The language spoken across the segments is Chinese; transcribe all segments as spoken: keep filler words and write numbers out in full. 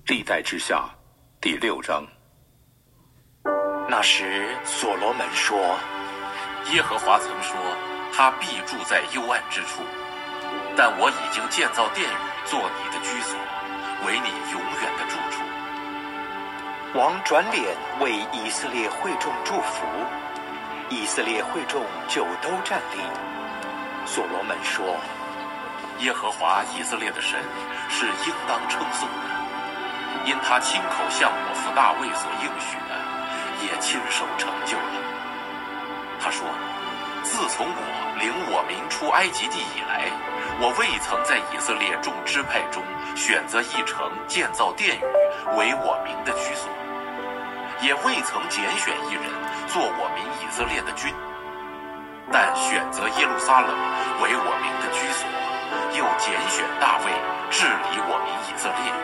历代志下第六章。 那时所罗门说： 耶和华曾说，他必住在幽暗之处，但我已经建造殿宇做你的居所，为你永远的住处。 王转脸为以色列会众祝福，以色列会众就都站立。所罗门说： 耶和华以色列的神是应当称颂的，因他亲口向我父大卫所应许的，也亲手成就了。他说：自从我领我民出埃及地以来，我未曾在以色列众支派中选择一城建造殿宇为我民的居所，也未曾拣选一人做我民以色列的君，但选择耶路撒冷为我民的居所，又拣选大卫治理我民以色列。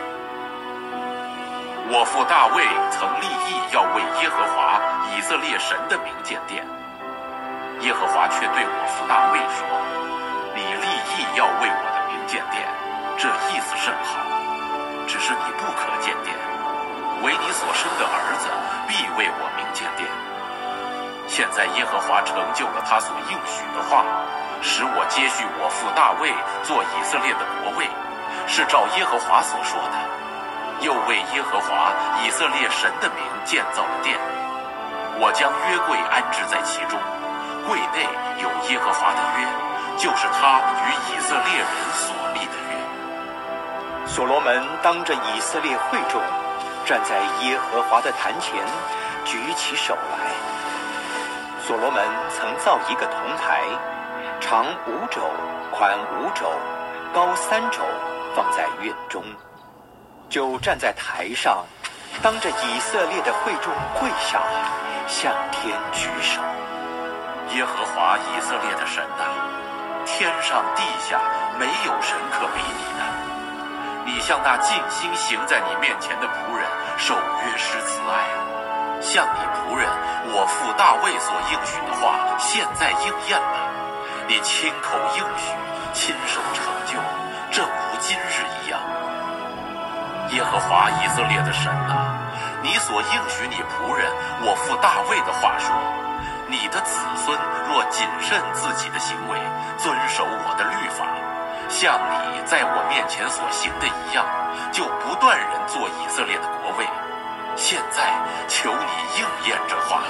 我父大卫曾立意要为耶和华以色列神的名建殿，耶和华却对我父大卫说：你立意要为我的名建殿，这意思甚好，只是你不可建殿，唯你所生的儿子必为我名建殿。现在耶和华成就了他所应许的话，使我接续我父大卫做以色列的国位，是照耶和华所说的，又为耶和华以色列神的名建造了殿。我将约柜安置在其中，柜内有耶和华的约，就是他与以色列人所立的约。 所罗门当着以色列会众，站在耶和华的坛前，举起手来。所罗门曾造一个铜台，长五肘，宽五肘，高三肘，放在院中，就站在台上，当着以色列的会众跪下，向天举手。 耶和华以色列的神啊，天上地下没有神可比你的。你向那尽心行在你面前的仆人守约施慈爱，向你仆人我父大卫所应许的话现在应验了。你亲口应许，亲手成就，正如今日一样。耶和华以色列的神啊，你所应许你仆人我父大卫的话说，你的子孙若谨慎自己的行为，遵守我的律法，像你在我面前所行的一样，就不断人做以色列的国位。现在求你应验这话。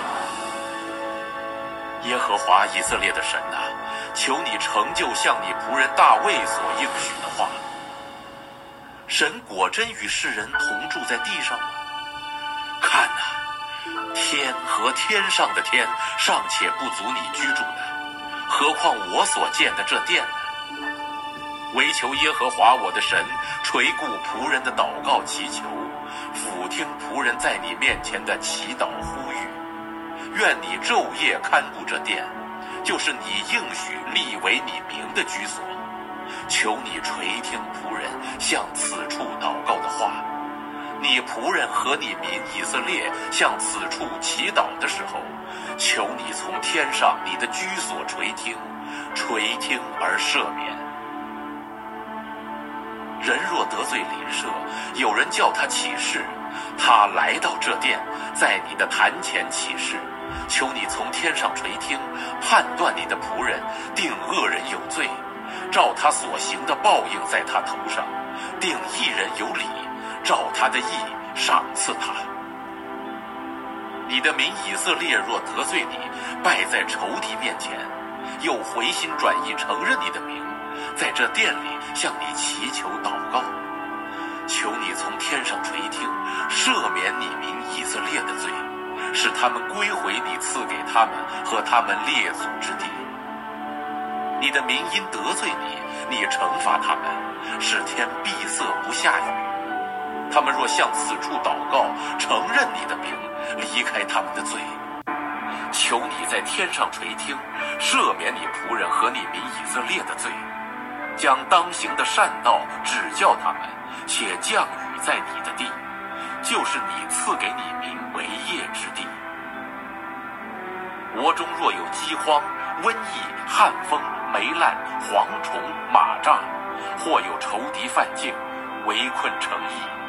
耶和华以色列的神啊，求你成就像你仆人大卫所应许的话。神果真与世人同住在地上吗？看哪，天和天上的天尚且不足你居住的，何况我所建的这殿呢？唯求耶和华我的神垂顾仆人的祷告祈求，俯听仆人在你面前的祈祷呼吁。愿你昼夜看顾这殿，就是你应许立为你名的居所。求你垂听仆人向此处祷告的话。你仆人和你民以色列向此处祈祷的时候，求你从天上你的居所垂听，垂听而赦免。人若得罪邻舍，有人叫他起誓，他来到这殿，在你的坛前起誓，求你从天上垂听，判断你的仆人，定恶人有罪，照他所行的报应在他头上，定义人有理，照他的义赏赐他。你的民以色列若得罪你，败在仇敌面前，又回心转意承认你的名，在这殿里向你祈求祷告，求你从天上垂听，赦免你民以色列的罪，使他们归回你赐给他们和他们列祖之地。你的民因得罪你，你惩罚他们，使天闭塞不下雨。他们若向此处祷告，承认你的名，离开他们的罪，求你在天上垂听，赦免你仆人和你民以色列的罪，将当行的善道指教他们，且降雨在你的地，就是你赐给你民为业之地。国中若有饥荒、瘟疫、旱风、霉烂、蝗虫、蚂蚱，或有仇敌犯境，围困城邑，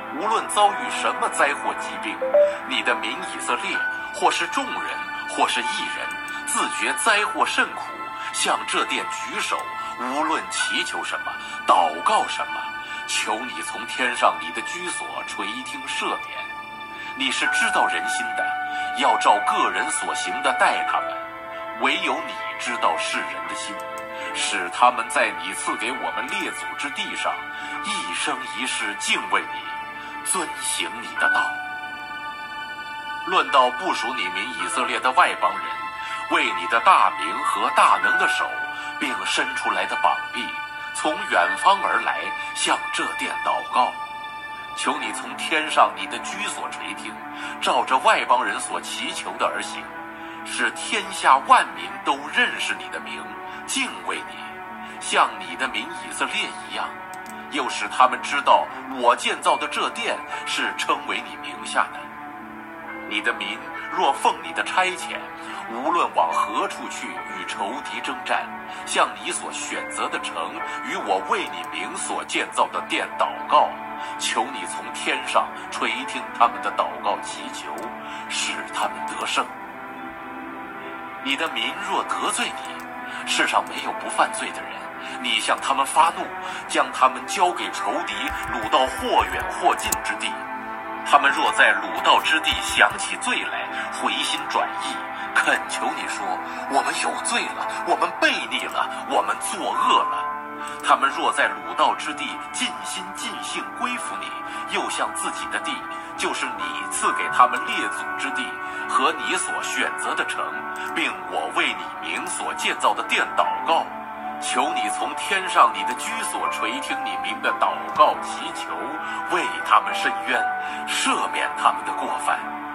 无论遭遇什么灾祸疾病，你的民以色列，或是众人，或是一人，自觉灾祸甚苦，向这殿举手，无论祈求什么，祷告什么，求你从天上你的居所垂听赦免。你是知道人心的，要照个人所行的待他们，唯有你知道世人的心，使他们在你赐给我们列祖之地上，一生一世敬畏你，遵行你的道。论到不属你民以色列的外邦人，为你的大名和大能的手，并伸出来的膀臂，从远方而来，向这殿祷告，求你从天上你的居所垂听，照着外邦人所祈求的而行，使天下万民都认识你的名，敬畏你，像你的民以色列一样，又使他们知道我建造的这殿是称为你名下的。你的民若奉你的差遣，无论往何处去与仇敌征战，向你所选择的城与我为你名所建造的殿祷告，求你从天上垂听他们的祷告祈求，使他们得胜。你的民若得罪你，世上没有不犯罪的人，你向他们发怒，将他们交给仇敌，掳到或远或近之地。他们若在掳到之地想起罪来，回心转意，恳求你说，我们有罪了，我们悖逆了，我们作恶了。他们若在掳到之地尽心尽性归服你，又向自己的地，就是你赐给他们列祖之地和你所选择的城，并我为你名所建造的殿祷告，求你从天上你的居所垂听你名的祷告祈求，为他们伸冤，赦免他们的过犯。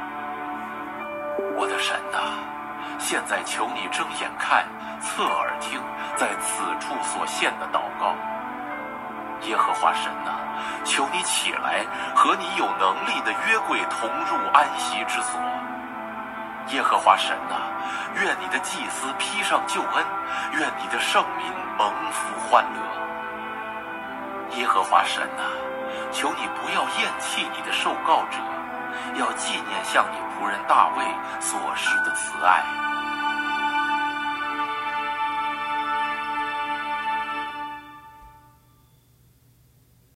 我的神啊，现在求你睁眼看，侧耳听，在此处所献的祷告。耶和华神啊，求你起来，和你有能力的约柜同入安息之所。耶和华神啊，愿你的祭司披上救恩，愿你的圣民蒙福欢乐。耶和华神啊，求你不要厌弃你的受告者，要纪念向你仆人大卫所施的慈爱。